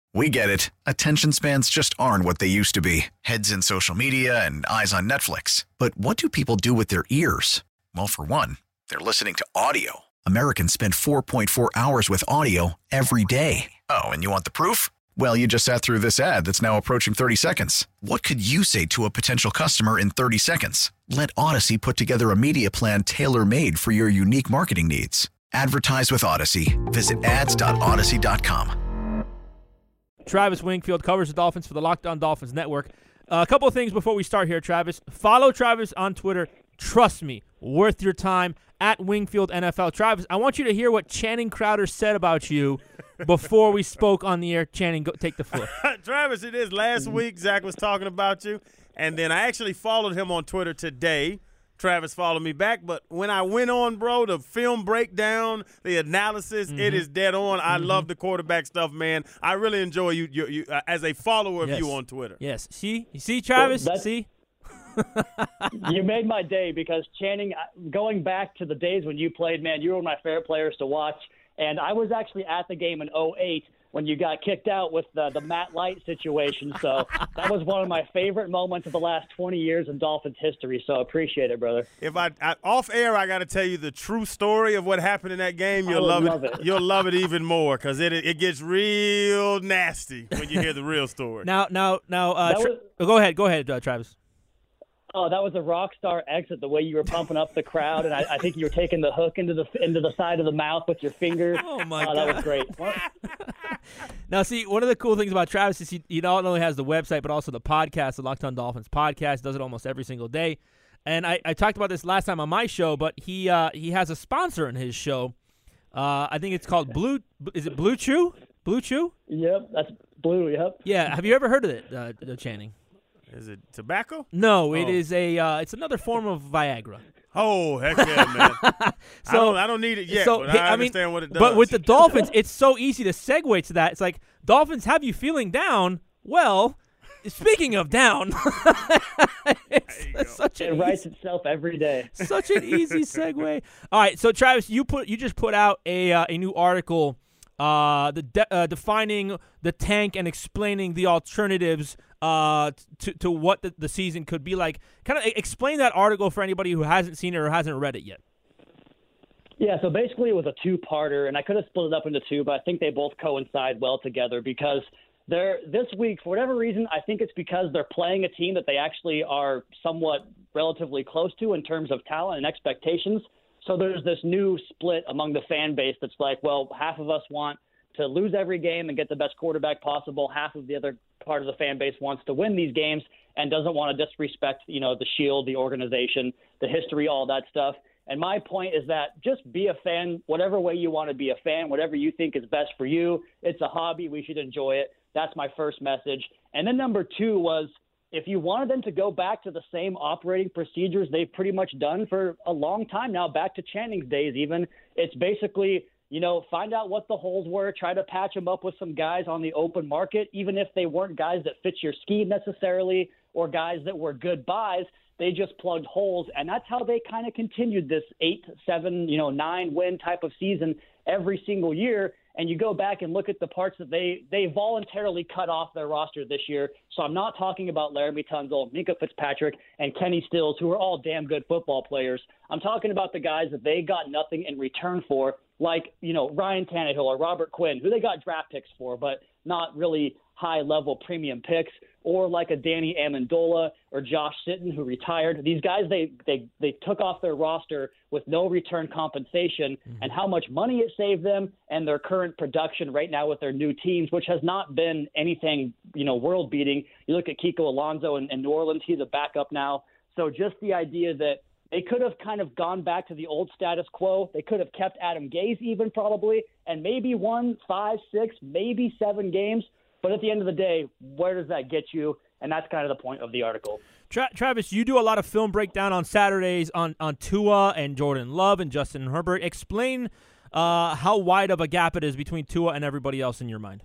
We get it. Attention spans just aren't what they used to be. Heads in social media and eyes on Netflix. But what do people do with their ears? Well, for one, they're listening to audio. Americans spend 4.4 hours with audio every day. Oh, and you want the proof? Well, you just sat through this ad that's now approaching 30 seconds. What could you say to a potential customer in 30 seconds? Let Odyssey put together a media plan tailor-made for your unique marketing needs. Advertise with Odyssey. Visit ads.odyssey.com. Travis Wingfield covers the Dolphins for the Locked On Dolphins Network. A couple of things before we start here, Travis. Follow Travis on Twitter. Trust me, worth your time, at Wingfield NFL. Travis, I want you to hear what Channing Crowder said about you before we spoke on the air. Channing, go, take the floor. Travis, it is last week Zach was talking about you, and then I actually followed him on Twitter today. Travis followed me back, but when I went on, bro, the film breakdown, the analysis, it is dead on. I love the quarterback stuff, man. I really enjoy you as a follower of you on Twitter. Yes. See, you see, Travis? Well, see? You made my day because, Channing, going back to the days when you played, man, you were one of my favorite players to watch. And I was actually at the game in 2008 when you got kicked out with the Matt Light situation. So that was one of my favorite moments of the last 20 years in Dolphins history. So I appreciate it, brother. If I off air, I got to tell you the true story of what happened in that game. You'll love it. You'll love it even more because it gets real nasty when you hear the real story. Now, go ahead, Travis. Oh, that was a rock star exit, the way you were pumping up the crowd, and I think you were taking the hook into the side of the mouth with your finger. Oh, my God. That was great. Now, see, one of the cool things about Travis is he not only has the website, but also the podcast, the Locked On Dolphins podcast, does it almost every single day. And I talked about this last time on my show, but he has a sponsor in his show. I think it's called is it Blue Chew? Blue Chew? Yep, that's Blue, yep. Yeah, have you ever heard of it, Channing? Is it tobacco? No, it is it's another form of Viagra. Oh, heck yeah, man. So I don't need it yet, but I understand what it does. But with the Dolphins, it's so easy to segue to that. It's like, Dolphins have you feeling down? Well, speaking of down, it writes itself every day. Such an easy segue. All right, so Travis, you just put out a new article defining the tank and explaining the alternatives to what the season could be like. Kind of explain that article for anybody who hasn't seen it or hasn't read it yet. Yeah, so basically it was a two-parter, and I could have split it up into two, but I think they both coincide well together because this week, for whatever reason, I think it's because they're playing a team that they actually are somewhat relatively close to in terms of talent and expectations. So there's this new split among the fan base that's like, well, half of us want to lose every game and get the best quarterback possible. Half of the other part of the fan base wants to win these games and doesn't want to disrespect, the Shield, the organization, the history, all that stuff. And my point is that just be a fan, whatever way you want to be a fan, whatever you think is best for you. It's a hobby. We should enjoy it. That's my first message. And then number two was, if you wanted them to go back to the same operating procedures they've pretty much done for a long time now, back to Channing's days even, it's basically, find out what the holes were, try to patch them up with some guys on the open market, even if they weren't guys that fit your scheme necessarily or guys that were good buys. They just plugged holes, and that's how they kind of continued this 8, 7, 9 win type of season every single year. And you go back and look at the parts that they voluntarily cut off their roster this year. So I'm not talking about Laramie Tunzel, Minkah Fitzpatrick, and Kenny Stills, who are all damn good football players. I'm talking about the guys that they got nothing in return for, like, Ryan Tannehill or Robert Quinn, who they got draft picks for, but not really high-level premium picks, or like a Danny Amendola or Josh Sitton, who retired. These guys, they took off their roster with no return compensation, and how much money it saved them and their current production right now with their new teams, which has not been anything, world-beating. You look at Kiko Alonso in New Orleans, he's a backup now. So just the idea that they could have kind of gone back to the old status quo. They could have kept Adam Gase even probably, and maybe won 5, 6, maybe 7 games. But at the end of the day, where does that get you? And that's kind of the point of the article. Travis, you do a lot of film breakdown on Saturdays on Tua and Jordan Love and Justin Herbert. Explain how wide of a gap it is between Tua and everybody else in your mind.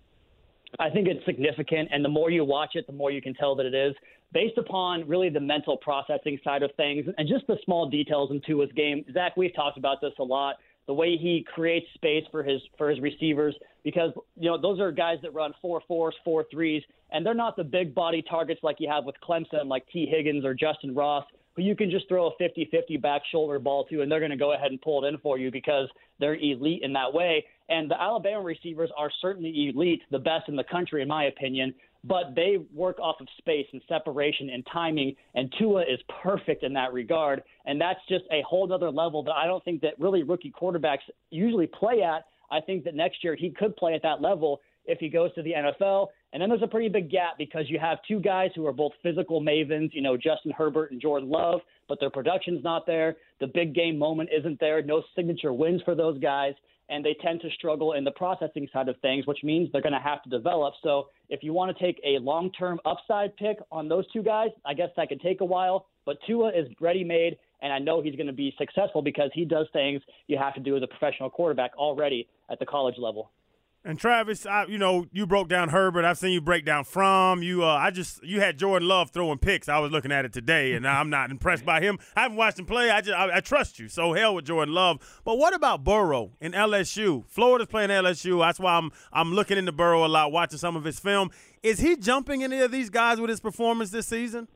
I think it's significant, and the more you watch it, the more you can tell that it is, based upon really the mental processing side of things and just the small details in Tua's game. Zach, we've talked about this a lot. the way he creates space for his receivers, because, those are guys that run 4.4s, 4.3s, and they're not the big body targets like you have with Clemson, like T. Higgins or Justin Ross, who you can just throw a 50-50 back shoulder ball to, and they're going to go ahead and pull it in for you because they're elite in that way. And the Alabama receivers are certainly elite, the best in the country, in my opinion, but they work off of space and separation and timing, and Tua is perfect in that regard. And that's just a whole other level that I don't think that really rookie quarterbacks usually play at. I think that next year he could play at that level if he goes to the NFL. And then there's a pretty big gap because you have two guys who are both physical mavens, Justin Herbert and Jordan Love, but their production's not there. The big game moment isn't there. No signature wins for those guys, and they tend to struggle in the processing side of things, which means they're going to have to develop. So if you want to take a long-term upside pick on those two guys, I guess that could take a while. But Tua is ready-made, and I know he's going to be successful because he does things you have to do as a professional quarterback already at the college level. And Travis, you broke down Herbert. I've seen you break down Fromm. You had Jordan Love throwing picks. I was looking at it today, and I'm not impressed by him. I haven't watched him play. I trust you. So hell with Jordan Love. But what about Burrow in LSU? Florida's playing LSU. That's why I'm looking into Burrow a lot, watching some of his film. Is he jumping any of these guys with his performance this season?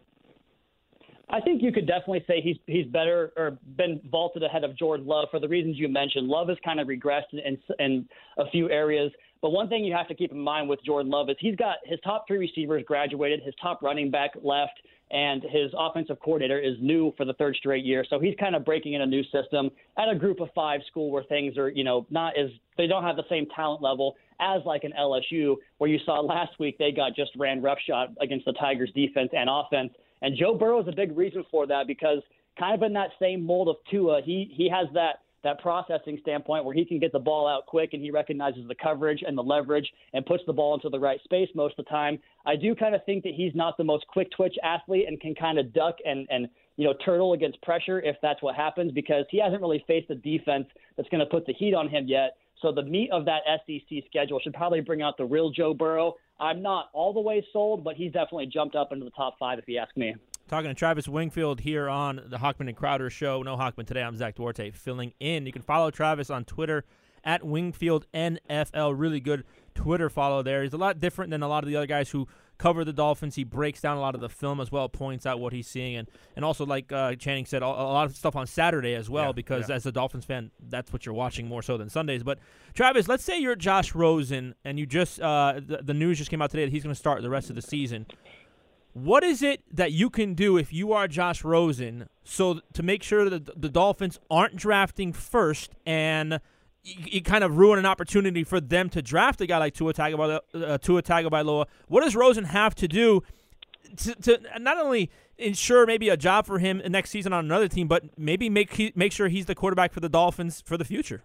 I think you could definitely say he's better or been vaulted ahead of Jordan Love for the reasons you mentioned. Love has kind of regressed in a few areas. But one thing you have to keep in mind with Jordan Love is he's got his top three receivers graduated, his top running back left, and his offensive coordinator is new for the third straight year. So he's kind of breaking in a new system at a group of five school where things are, they don't have the same talent level as like an LSU where you saw last week they got just ran roughshod against the Tigers defense and offense. And Joe Burrow is a big reason for that because kind of in that same mold of Tua, he has that processing standpoint where he can get the ball out quick and he recognizes the coverage and the leverage and puts the ball into the right space most of the time. I do kind of think that he's not the most quick twitch athlete and can kind of duck and turtle against pressure if that's what happens because he hasn't really faced a defense that's going to put the heat on him yet. So the meat of that SEC schedule should probably bring out the real Joe Burrow. I'm not all the way sold, but he's definitely jumped up into the top five if you ask me. Talking to Travis Wingfield here on the Hochman and Crowder Show. No Hochman today. I'm Zach Duarte filling in. You can follow Travis on Twitter at Wingfield NFL. Really good Twitter follow there. He's a lot different than a lot of the other guys who cover the Dolphins. He breaks down a lot of the film as well, points out what he's seeing, and also, like Channing said, a lot of stuff on Saturday as well because as a Dolphins fan, that's what you're watching more so than Sundays. But, Travis, let's say you're Josh Rosen, and you just the news just came out today that he's going to start the rest of the season. What is it that you can do if you are Josh Rosen so to make sure that the Dolphins aren't drafting first and you kind of ruin an opportunity for them to draft a guy like Tua Tagovailoa? What does Rosen have to do to not only ensure maybe a job for him next season on another team, but maybe make sure he's the quarterback for the Dolphins for the future?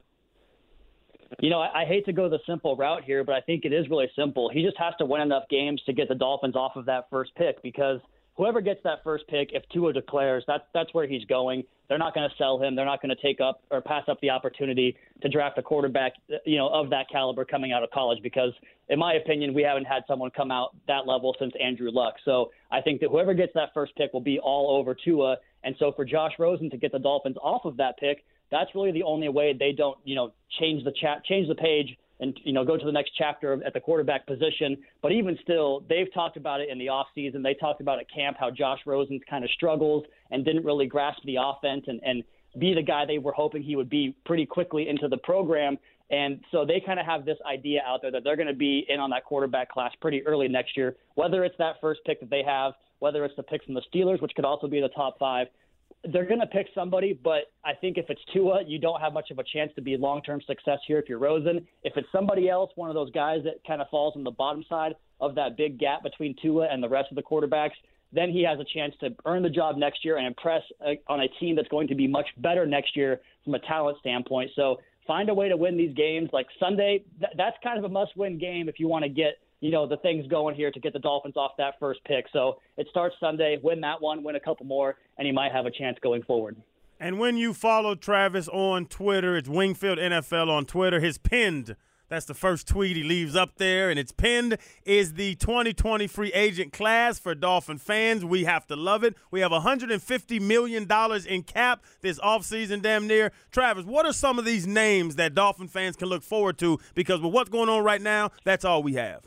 I hate to go the simple route here, but I think it is really simple. He just has to win enough games to get the Dolphins off of that first pick because whoever gets that first pick, if Tua declares, that's where he's going. They're not going to sell him. They're not going to take up or pass up the opportunity to draft a quarterback, of that caliber coming out of college because, in my opinion, we haven't had someone come out that level since Andrew Luck. So I think that whoever gets that first pick will be all over Tua. And so for Josh Rosen to get the Dolphins off of that pick, that's really the only way they don't, change the page and, go to the next chapter at the quarterback position. But even still, they've talked about it in the offseason. They talked about at camp how Josh Rosen kind of struggles and didn't really grasp the offense and be the guy they were hoping he would be pretty quickly into the program. And so they kind of have this idea out there that they're going to be in on that quarterback class pretty early next year, whether it's that first pick that they have, whether it's the pick from the Steelers, which could also be the top five. They're going to pick somebody, but I think if it's Tua, you don't have much of a chance to be long-term success here if you're Rosen. If it's somebody else, one of those guys that kind of falls on the bottom side of that big gap between Tua and the rest of the quarterbacks, then he has a chance to earn the job next year and impress on a team that's going to be much better next year from a talent standpoint. So find a way to win these games. Like Sunday, that's kind of a must-win game if you want to get the things going here to get the Dolphins off that first pick. So it starts Sunday, win that one, win a couple more, and you might have a chance going forward. And when you follow Travis on Twitter, it's Wingfield NFL on Twitter. His pinned That's the first tweet he leaves up there, and it's pinned, is the 2020 free agent class for Dolphin fans. We have to love it. We have $150 million in cap this offseason, damn near. Travis, what are some of these names that Dolphin fans can look forward to? Because with what's going on right now, that's all we have.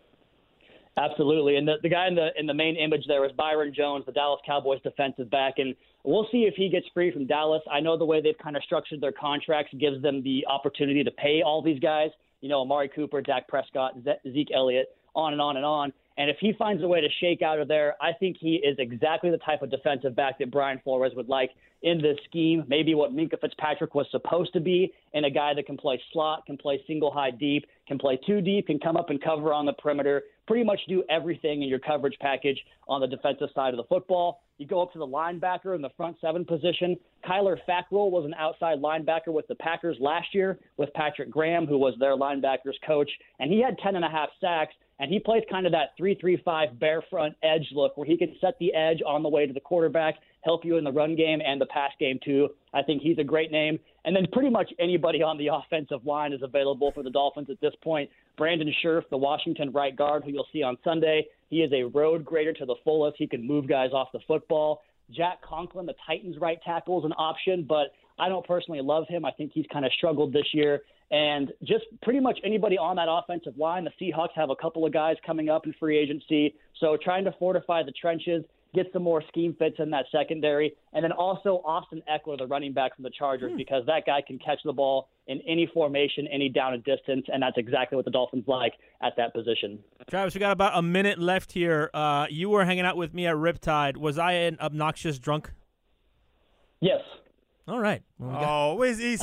Absolutely, and the guy in the main image there is Byron Jones, the Dallas Cowboys defensive back, and we'll see if he gets free from Dallas. I know the way they've kind of structured their contracts gives them the opportunity to pay all these guys, Amari Cooper, Dak Prescott, Zeke Elliott, on and on and on. And if he finds a way to shake out of there, I think he is exactly the type of defensive back that Brian Flores would like in this scheme, maybe what Minkah Fitzpatrick was supposed to be, and a guy that can play slot, can play single high deep, can play two deep, can come up and cover on the perimeter, pretty much do everything in your coverage package on the defensive side of the football. You go up to the linebacker in the front seven position. Kyler Fackrell was an outside linebacker with the Packers last year with Patrick Graham, who was their linebackers coach, and he had 10.5 sacks. And he plays kind of that 3-3-5 bare front edge look where he can set the edge on the way to the quarterback, help you in the run game and the pass game too. I think he's a great name. And then pretty much anybody on the offensive line is available for the Dolphins at this point. Brandon Scherf, the Washington right guard, who you'll see on Sunday, he is a road grader to the fullest. He can move guys off the football. Jack Conklin, the Titans right tackle, is an option, but I don't personally love him. I think he's kind of struggled this year. And just pretty much anybody on that offensive line. The Seahawks have a couple of guys coming up in free agency. So trying to fortify the trenches, get some more scheme fits in that secondary. And then also Austin Eckler, the running back from the Chargers, because that guy can catch the ball in any formation, any down and distance. And that's exactly what the Dolphins like at that position. Travis, we got about a minute left here. You were hanging out with me at Riptide. Was I an obnoxious drunk? Yes. All right. Well, he's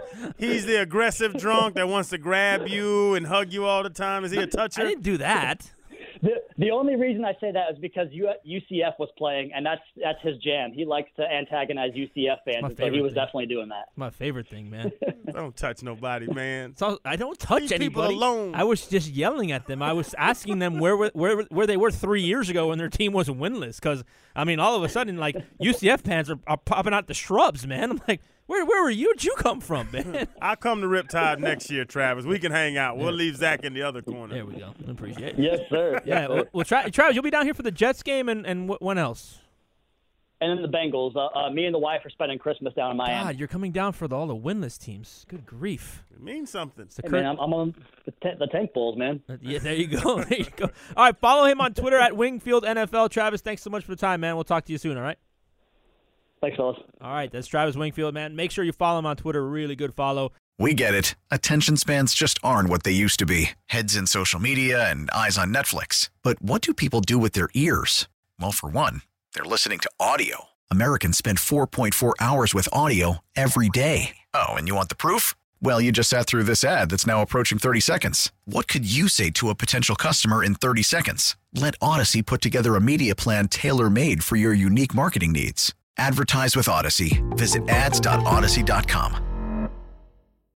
the aggressive drunk that wants to grab you and hug you all the time. Is he a toucher? I didn't do that. The only reason I say that is because UCF was playing, and that's his jam. He likes to antagonize UCF fans, so he was definitely doing that. My favorite thing, man. Don't touch nobody, man. So I don't touch Leave anybody. people alone. I was just yelling at them. I was asking them where they were 3 years ago when their team was winless. Because all of a sudden, like UCF fans are popping out the shrubs, man. I'm like, where were you? Where'd you come from, man? I'll come to Riptide next year, Travis. We can hang out. We'll leave Zach in the other corner. There we go. I appreciate it. Yes, sir. Yeah. Well, Travis, you'll be down here for the Jets game, and when else? And then the Bengals. Me and the wife are spending Christmas down in Miami. God, you're coming down for all the winless teams. Good grief. It means something. Hey, man, I'm on the Tank Bulls, man. Yeah, there you go. There you go. All right, follow him on Twitter at Wingfield NFL. Travis, thanks so much for the time, man. We'll talk to you soon, all right? Thanks, fellas. All right, that's Travis Wingfield, man. Make sure you follow him on Twitter. Really good follow. We get it. Attention spans just aren't what they used to be. Heads in social media and eyes on Netflix. But what do people do with their ears? Well, for one, they're listening to audio. Americans spend 4.4 hours with audio every day. Oh, and you want the proof? Well, you just sat through this ad that's now approaching 30 seconds. What could you say to a potential customer in 30 seconds? Let Odyssey put together a media plan tailor-made for your unique marketing needs. Advertise with Odyssey. Visit ads.odyssey.com.